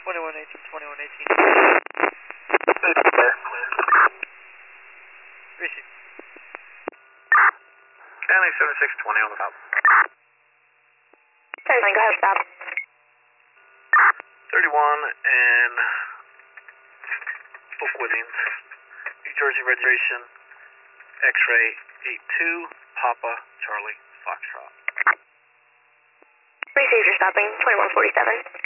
2118, 2118. Receive. County 7620 on the top. 10, go ahead, stop. 31 and Oak Woodings, New Jersey registration, X-ray 82, Papa Charlie Foxtrot. Receive, you're stopping, 2147.